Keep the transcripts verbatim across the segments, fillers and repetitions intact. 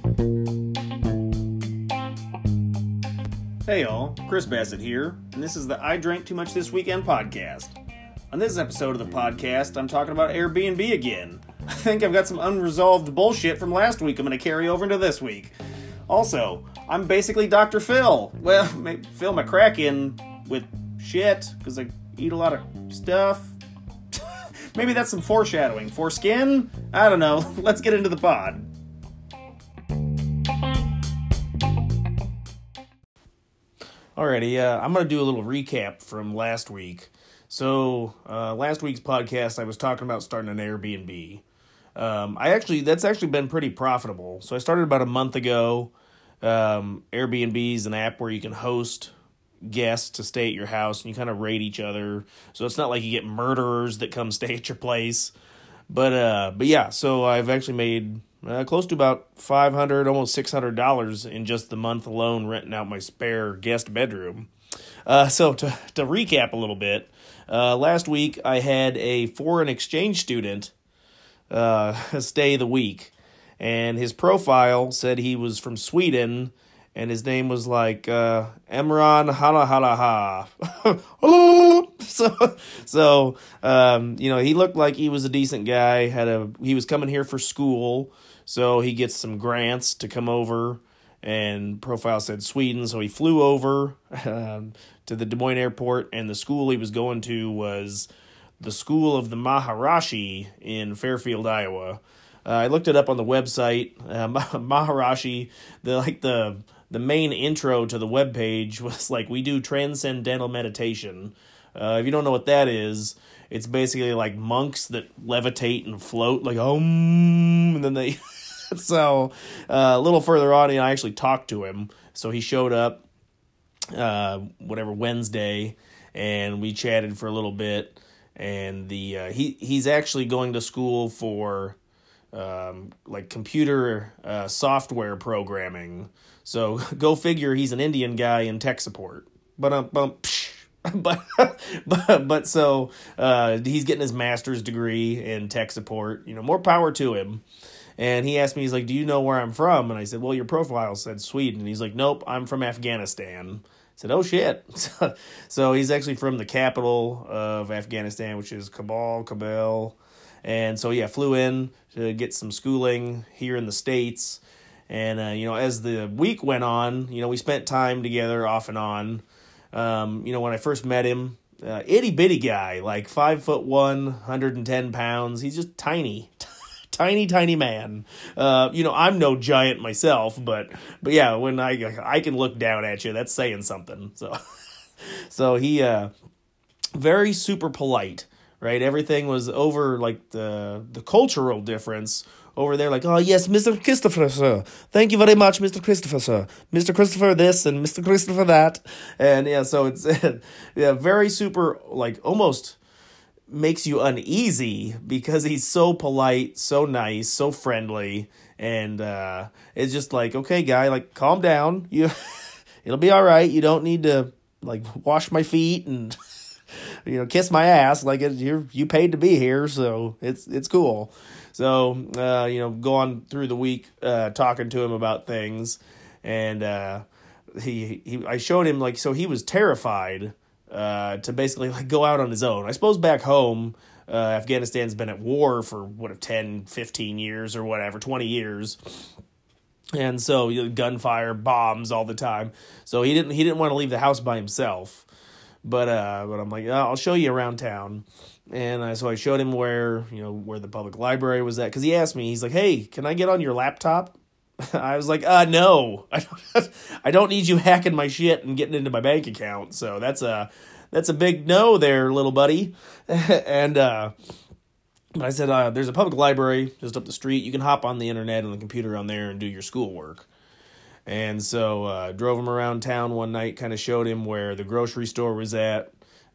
Hey y'all, Chris Bassett here, and this is the I Drank Too Much This Weekend podcast. On this episode of the podcast, I'm talking about Airbnb again. I think I've got some unresolved bullshit from last week I'm going to carry over into this week. Also, I'm basically Doctor Phil. Well, maybe fill my crack in with shit, because I eat a lot of stuff. Maybe that's some foreshadowing. Foreskin? I don't know. Let's get into the pod. Alrighty, uh, I'm going to do a little recap from last week. So, uh, last week's podcast, I was talking about starting an Airbnb. Um, I actually, that's actually been pretty profitable. So I started about a month ago. Um, Airbnb is an app where you can host guests to stay at your house, and you kind of rate each other. So it's not like you get murderers that come stay at your place. But, uh, but yeah, so I've actually made Uh, close to about five hundred dollars, almost six hundred dollars in just the month alone renting out my spare guest bedroom. Uh, so to, to recap a little bit, uh, last week I had a foreign exchange student uh, stay the week, and his profile said he was from Sweden, and his name was like uh, Emran Halahalaha. so, so um, you know, he looked like he was a decent guy. Had a he was coming here for school. So he gets some grants to come over, and profile said Sweden, so he flew over um, to the Des Moines airport, and the school he was going to was the School of the Maharishi in Fairfield, Iowa. Uh, I looked it up on the website. Uh, Maharishi, the like the the main intro to the webpage was like, we do transcendental meditation. Uh, if you don't know what that is, it's basically like monks that levitate and float, like, um, and then they... so, uh, a little further on, I actually talked to him. So he showed up, uh, whatever, Wednesday, and we chatted for a little bit. And the uh, he he's actually going to school for, um, like, computer uh, software programming. So, go figure, he's an Indian guy in tech support. But um, bump, psh. But, but, but so, uh, he's getting his master's degree in tech support, you know, more power to him. And he asked me, he's like, do you know where I'm from? And I said, well, your profile said Sweden. And he's like, nope, I'm from Afghanistan. I said, oh shit. So he's actually from the capital of Afghanistan, which is Kabul, Kabul. And so, yeah, flew in to get some schooling here in the States. And, uh, you know, as the week went on, you know, we spent time together off and on. Um, you know, when I first met him, uh, itty bitty guy, like five foot one, one hundred ten pounds. He's just tiny, tiny, tiny man. Uh, you know, I'm no giant myself, but, but yeah, when I, I can look down at you, that's saying something. So, so he, uh, very super polite, right? Everything was over like the, the cultural difference. Over there, like, oh, yes, Mister Christopher, sir. Thank you very much, Mister Christopher, sir. Mister Christopher this and Mister Christopher that. And, yeah, so it's yeah, very super, like, almost makes you uneasy because he's so polite, so nice, so friendly. And uh, it's just like, okay, guy, like, calm down. You, it'll be all right. You don't need to, like, wash my feet and, you know, kiss my ass. Like, you're you paid to be here, so it's it's cool. So, uh, you know, going through the week, uh, talking to him about things, and uh, he, he, I showed him, like, so he was terrified uh, to basically, like, go out on his own. I suppose back home, uh, Afghanistan's been at war for, what, ten, fifteen years or whatever, twenty years. And so, you know, gunfire, bombs all the time. So he didn't, he didn't want to leave the house by himself. But, uh, but I'm like, oh, I'll show you around town. And uh, so I showed him where, you know, where the public library was at. Because he asked me, he's like, hey, can I get on your laptop? I was like, uh, no. I don't, I don't need you hacking my shit and getting into my bank account. So that's a, that's a big no there, little buddy. and uh, but I said, uh, there's a public library just up the street. You can hop on the internet and the computer on there and do your schoolwork. And so uh, drove him around town one night, kind of showed him where the grocery store was at.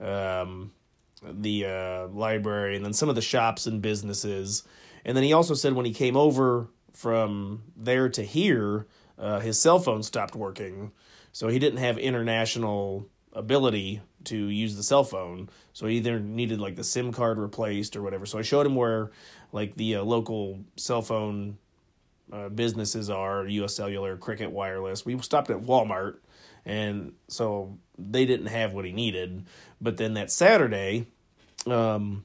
Um the uh, library, and then some of the shops and businesses. And then he also said when he came over from there to here, uh, his cell phone stopped working. So he didn't have international ability to use the cell phone. So he either needed like the SIM card replaced or whatever. So I showed him where like the uh, local cell phone uh, businesses are, U S Cellular, Cricket Wireless. We stopped at Walmart, and so they didn't have what he needed. But then that Saturday, um,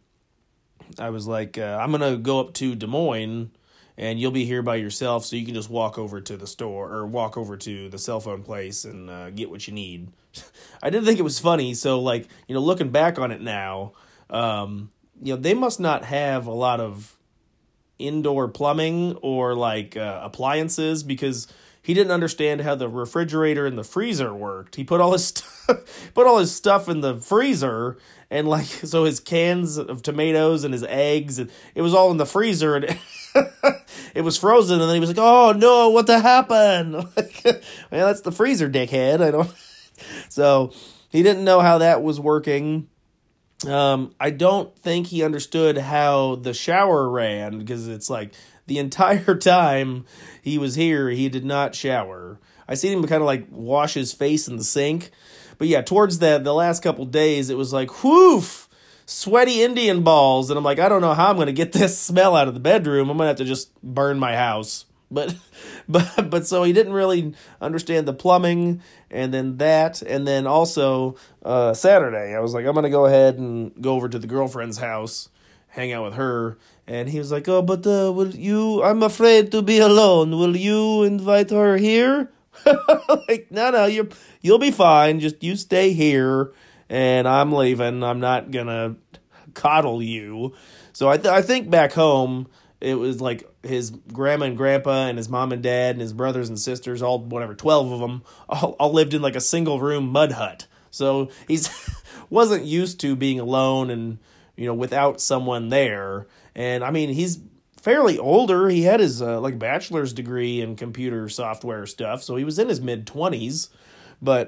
I was like, uh, I'm going to go up to Des Moines, and you'll be here by yourself, so you can just walk over to the store, or walk over to the cell phone place and uh, get what you need. I didn't think it was funny, so, like, you know, looking back on it now, um, you know, they must not have a lot of indoor plumbing or, like, uh, appliances, because he didn't understand how the refrigerator and the freezer worked. He put all his st- put all his stuff in the freezer, and, like, so his cans of tomatoes and his eggs, and it was all in the freezer, and it was frozen, and then he was like, "Oh no, what the happened?" Like, well, that's the freezer, dickhead. I don't. So he didn't know how that was working. Um, I don't think he understood how the shower ran, because it's like the entire time he was here, he did not shower. I seen him kind of like wash his face in the sink. But yeah, towards the, the last couple days, it was like, whoof, sweaty Indian balls. And I'm like, I don't know how I'm going to get this smell out of the bedroom. I'm going to have to just burn my house. But, but, but so he didn't really understand the plumbing, and then that, and then also, uh, Saturday, I was like, I'm going to go ahead and go over to the girlfriend's house, hang out with her. And he was like, oh, but, uh, will you, I'm afraid to be alone. Will you invite her here? Like, no, no, you're, you'll be fine. Just, you stay here, and I'm leaving. I'm not gonna coddle you. So I, th- I think back home, it was like his grandma and grandpa and his mom and dad and his brothers and sisters, all, whatever, twelve of them, all, all lived in like a single room mud hut. So he's wasn't used to being alone and, you know, without someone there. And I mean, he's fairly older. He had his uh, like bachelor's degree in computer software stuff, so he was in his mid twenties. But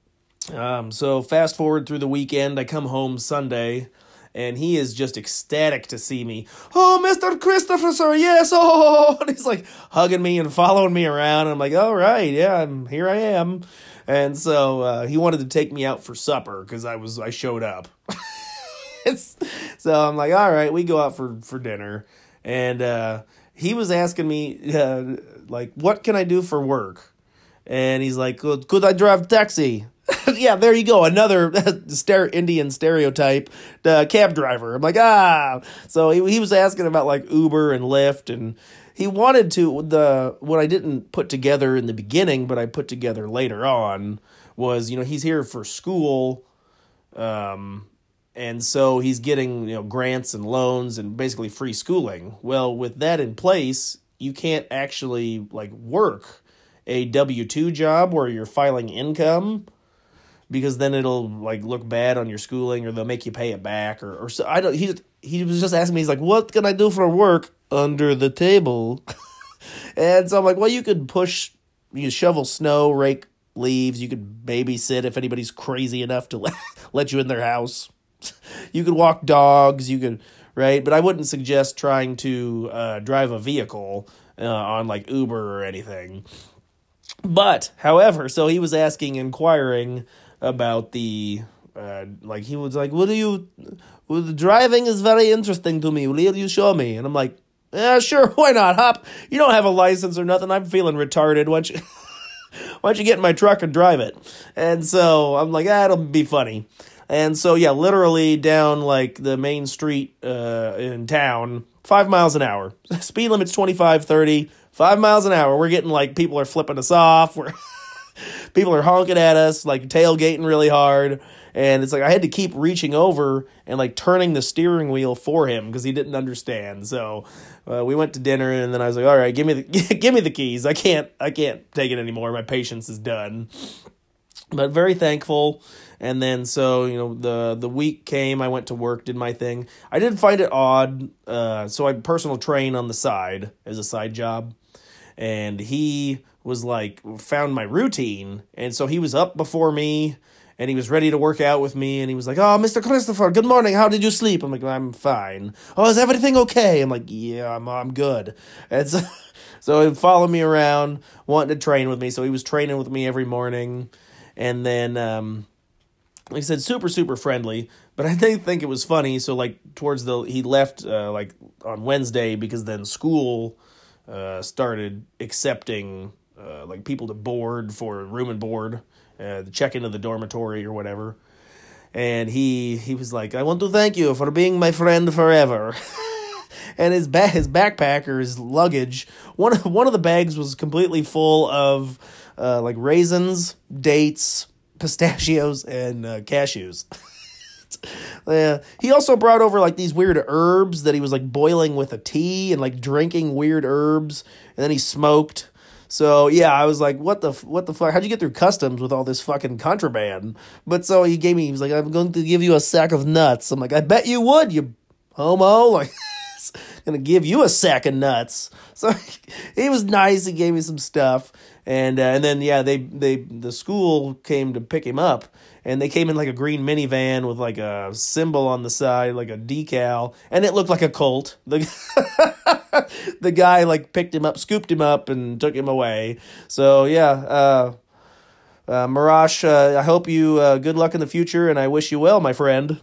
um, so fast forward through the weekend, I come home Sunday, and he is just ecstatic to see me. Oh, Mister Christopher, sir, yes, oh, and he's like hugging me and following me around. And I'm like, all right, yeah, I'm here. I am. And so uh, he wanted to take me out for supper because I was I showed up. It's, so I'm like, all right, we go out for, for dinner. And uh, he was asking me, uh, like, what can I do for work? And he's like, could, could I drive taxi? Yeah, there you go. Another stere- Indian stereotype, uh, cab driver. I'm like, ah. So he, he was asking about, like, Uber and Lyft. And he wanted to, the what I didn't put together in the beginning, but I put together later on, was, you know, he's here for school. Um... And so he's getting, you know, grants and loans and basically free schooling. Well, with that in place, you can't actually, like, work a W two job where you're filing income, because then it'll, like, look bad on your schooling, or they'll make you pay it back, or, or so. I don't. He he was just asking me. He's like, "What can I do for work under the table?" And so I'm like, "Well, you could push, you shovel snow, rake leaves. You could babysit if anybody's crazy enough to let, let you in their house." You could walk dogs, you could, right? But I wouldn't suggest trying to uh, drive a vehicle uh, on, like, Uber or anything. But, however, so he was asking, inquiring about the, uh, like, he was like, what do you, well, the driving is very interesting to me. Will you show me? And I'm like, yeah, sure, why not? Hop, you don't have a license or nothing. I'm feeling retarded. Why don't you, why don't you get in my truck and drive it? And so I'm like, ah, it'll be funny. And so, yeah, literally down, like, the main street uh, in town, five miles an hour. Speed limit's twenty-five, thirty, five miles an hour. We're getting, like, people are flipping us off. We're people are honking at us, like, tailgating really hard. And it's like I had to keep reaching over and, like, turning the steering wheel for him because he didn't understand. So uh, we went to dinner, and then I was like, all right, give me the give me the keys. I can't I can't take it anymore. My patience is done. But very thankful. And then, so, you know, the, the week came, I went to work, did my thing. I did find it odd, uh, so I personal train on the side as a side job. And he was like, found my routine. And so he was up before me, and he was ready to work out with me. And he was like, oh, Mister Christopher, good morning. How did you sleep? I'm like, I'm fine. Oh, is everything okay? I'm like, yeah, I'm, I'm good. And so, so he followed me around, wanting to train with me. So he was training with me every morning. And then, um, like I said, super, super friendly, but I did think it was funny. So, like, towards the, he left, uh, like, on Wednesday, because then school uh, started accepting uh, like people to board for room and board, uh, check into the dormitory or whatever. And he he was like, I want to thank you for being my friend forever. And his ba- his backpack or his luggage, one of, one of the bags was completely full of uh, like raisins, dates, pistachios, and uh, cashews. Yeah. He also brought over like these weird herbs that he was like boiling with a tea and like drinking weird herbs, and then he smoked. So yeah, I was like, what the what the fuck? How'd you get through customs with all this fucking contraband? But so he gave me, he was like, I'm going to give you a sack of nuts. I'm like, I bet you would, you homo. Like, gonna give you a sack of nuts. So he was nice. He gave me some stuff, and uh, and then yeah, they they the school came to pick him up, and they came in like a green minivan with like a symbol on the side, like a decal, and it looked like a Colt. The the guy like picked him up, scooped him up, and took him away. So yeah, uh, uh, Marash, uh, I hope you uh, good luck in the future, and I wish you well, my friend.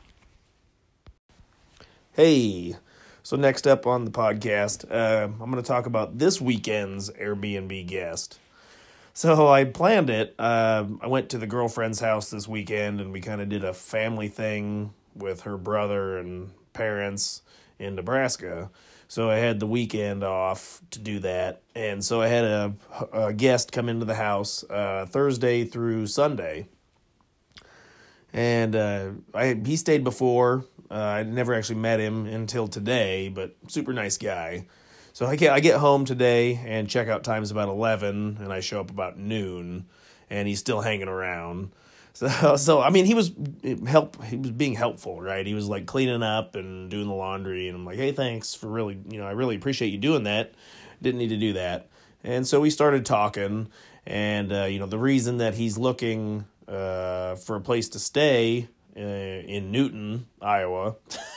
Hey. So next up on the podcast, uh, I'm going to talk about this weekend's Airbnb guest. So I planned it. Uh, I went to the girlfriend's house this weekend, and we kind of did a family thing with her brother and parents in Nebraska. So I had the weekend off to do that. And so I had a, a guest come into the house uh, Thursday through Sunday. And uh, I he stayed before. Uh, I never actually met him until today, but super nice guy. So I get I get home today, and checkout time's about eleven, and I show up about noon, and he's still hanging around. So so I mean, he was help he was being helpful, right? He was like cleaning up and doing the laundry, and I'm like, hey, thanks for really, you know, I really appreciate you doing that. Didn't need to do that. And so we started talking, and uh, you know, the reason that he's looking uh, for a place to stay uh, in Newton, Iowa,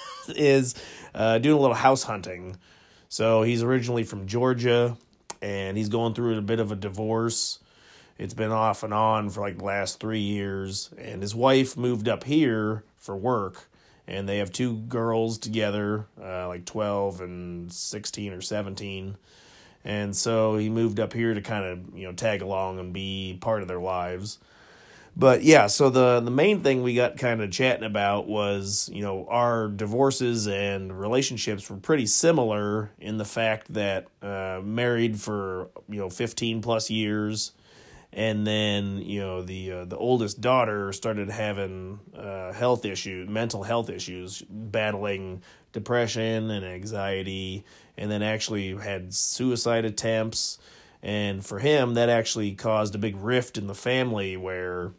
is uh, doing a little house hunting. So he's originally from Georgia, and he's going through a bit of a divorce. It's been off and on for like the last three years, and his wife moved up here for work, and they have two girls together, uh, like twelve and sixteen or seventeen. And so he moved up here to kind of, you know, tag along and be part of their lives. But yeah, so the, the main thing we got kind of chatting about was, you know, our divorces and relationships were pretty similar in the fact that uh, married for, you know, fifteen plus years. And then, you know, the uh, the oldest daughter started having uh, health issues, mental health issues, battling depression and anxiety, and then actually had suicide attempts. And for him, that actually caused a big rift in the family where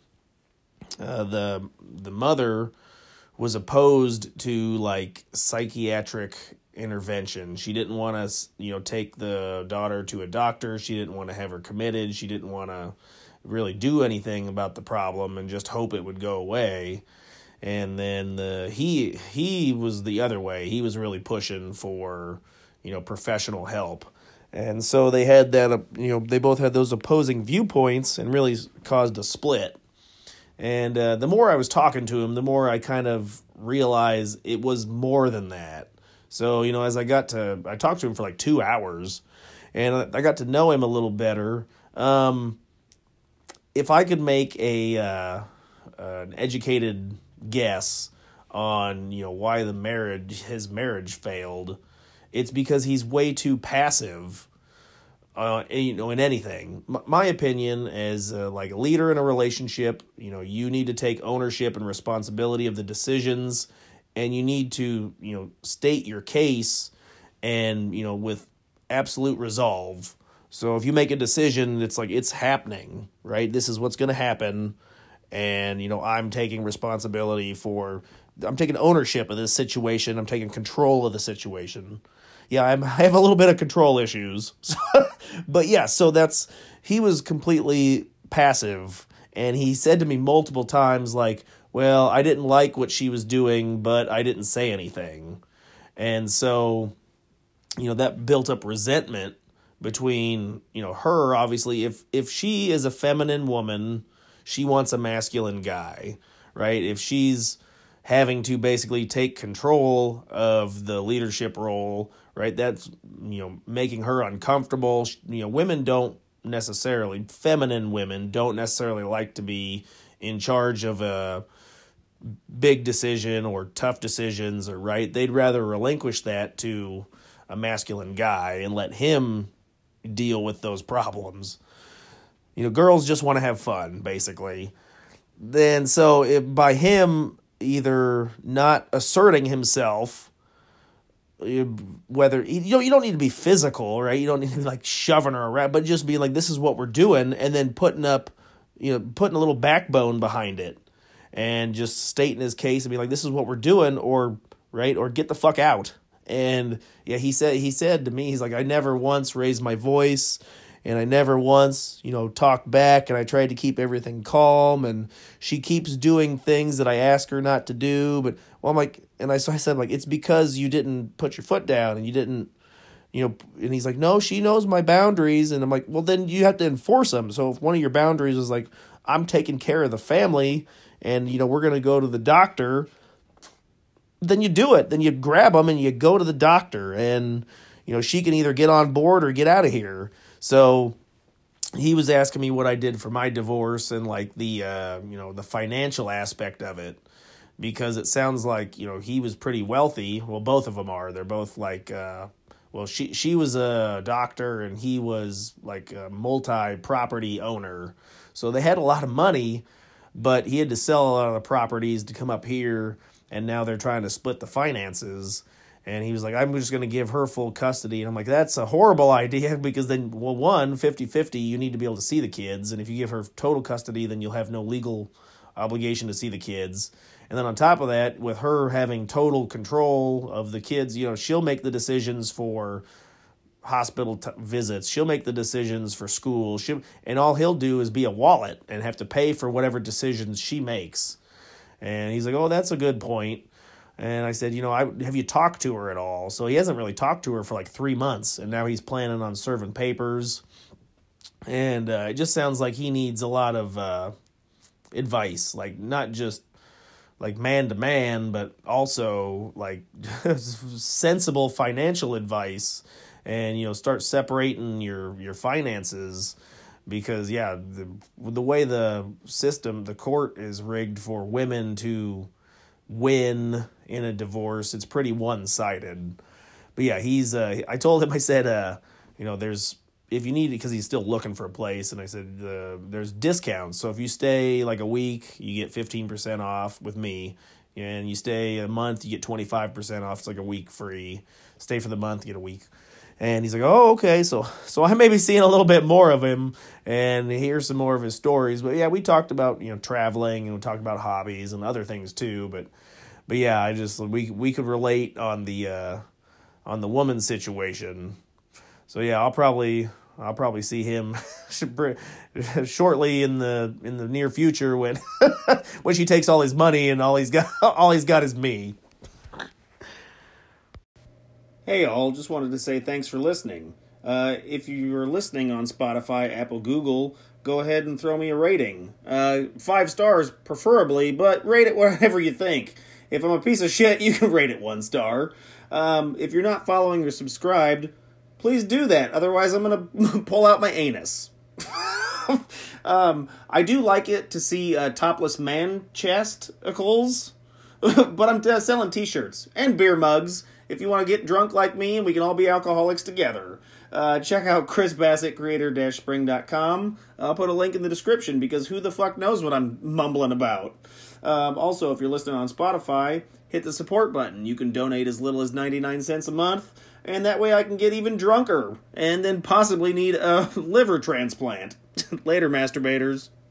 uh, the the mother was opposed to like psychiatric intervention. She didn't want to, you know, take the daughter to a doctor. She didn't want to have her committed. She didn't want to really do anything about the problem and just hope it would go away. And then the he he was the other way. He was really pushing for, you know, professional help. And so they had that, uh, you know, they both had those opposing viewpoints and really caused a split. And uh, the more I was talking to him, the more I kind of realized it was more than that. So, you know, as I got to, I talked to him for like two hours, and I got to know him a little better. Um, if I could make a uh, an educated guess on, you know, why the marriage, his marriage failed, it's because he's way too passive, uh, you know, in anything. M- my opinion as uh, like a leader in a relationship, you know, you need to take ownership and responsibility of the decisions. And you need to, you know, state your case and, you know, with absolute resolve. So if you make a decision, it's like, it's happening, right? This is what's going to happen. And, you know, I'm taking responsibility for, I'm taking ownership of this situation. I'm taking control of the situation. Yeah, I'm, I have a little bit of control issues. But yeah, so that's, he was completely passive. And he said to me multiple times, like, well, I didn't like what she was doing, but I didn't say anything. And so, you know, that built up resentment between, you know, her, obviously. If if she is a feminine woman, she wants a masculine guy, right? If she's, having to basically take control of the leadership role, right? That's, you know, making her uncomfortable. You know, women don't necessarily, feminine women don't necessarily like to be in charge of a big decision or tough decisions, or right. They'd rather relinquish that to a masculine guy and let him deal with those problems. You know, girls just want to have fun, basically. Then, so if, by him either not asserting himself, whether, you know, you don't need to be physical, right? You don't need to be like shoving her around, but just be like, this is what we're doing, and then putting up, you know, putting a little backbone behind it, and just stating his case and be like, this is what we're doing, or, right, or get the fuck out. And yeah, he said, he said to me, he's like, I never once raised my voice, and I never once, you know, talked back, and I tried to keep everything calm, and she keeps doing things that I ask her not to do. But, well, I'm like, and I, so I said, like, it's because you didn't put your foot down, and you didn't, you know, and he's like, no, she knows my boundaries. And I'm like, well, then you have to enforce them. So if one of your boundaries is like, I'm taking care of the family, and, you know, we're going to go to the doctor, then you do it. Then you grab them and you go to the doctor, and, you know, she can either get on board or get out of here. So he was asking me what I did for my divorce and like the, uh, you know, the financial aspect of it, because it sounds like, you know, he was pretty wealthy. Well, both of them are. They're both like, uh, well, she, she was a doctor and he was like a multi-property owner. So they had a lot of money, but he had to sell a lot of the properties to come up here, and now they're trying to split the finances. And he was like, I'm just going to give her full custody. And I'm like, that's a horrible idea, because then, well, one, fifty-fifty, you need to be able to see the kids. And if you give her total custody, then you'll have no legal obligation to see the kids. And then on top of that, with her having total control of the kids, you know, she'll make the decisions for hospital t- visits. She'll make the decisions for school. She'll, and all he'll do is be a wallet and have to pay for whatever decisions she makes. And he's like, oh, that's a good point. And I said, you know, I, have you talked to her at all? So he hasn't really talked to her for like three months, and now he's planning on serving papers. And uh, it just sounds like he needs a lot of uh, advice, like not just like man to man, but also like sensible financial advice, and, you know, start separating your, your finances. Because, yeah, the the way the system, the court is rigged for women to win in a divorce, it's pretty one-sided. But yeah, he's uh I told him, I said, uh you know, there's, if you need it, because he's still looking for a place, and I said, uh, there's discounts. So if you stay like a week, you get fifteen percent off with me, and you stay a month, you get twenty-five percent off. It's like a week free. Stay for the month, you get a week. And he's like, oh, okay, so so I may be seeing a little bit more of him and hear some more of his stories. But yeah, we talked about, you know, traveling, and we talked about hobbies and other things too. But but yeah, I just we we could relate on the uh, on the woman situation. So yeah, I'll probably I'll probably see him shortly in the in the near future when when she takes all his money and all he's got all he's got is me. Hey all, just wanted to say thanks for listening. Uh, if you're listening on Spotify, Apple, Google, go ahead and throw me a rating. Uh, five stars, preferably, but rate it whatever you think. If I'm a piece of shit, you can rate it one star. Um, if you're not following or subscribed, please do that. Otherwise, I'm going to pull out my anus. um, I do like it to see uh, topless man chesticles, but I'm t- selling t-shirts and beer mugs. If you want to get drunk like me and we can all be alcoholics together, uh, check out Chris Bassett, creator dash spring dot com. I'll put a link in the description, because who the fuck knows what I'm mumbling about. Um, also, if you're listening on Spotify, hit the support button. You can donate as little as ninety-nine cents a month, and that way I can get even drunker and then possibly need a liver transplant. Later, masturbators.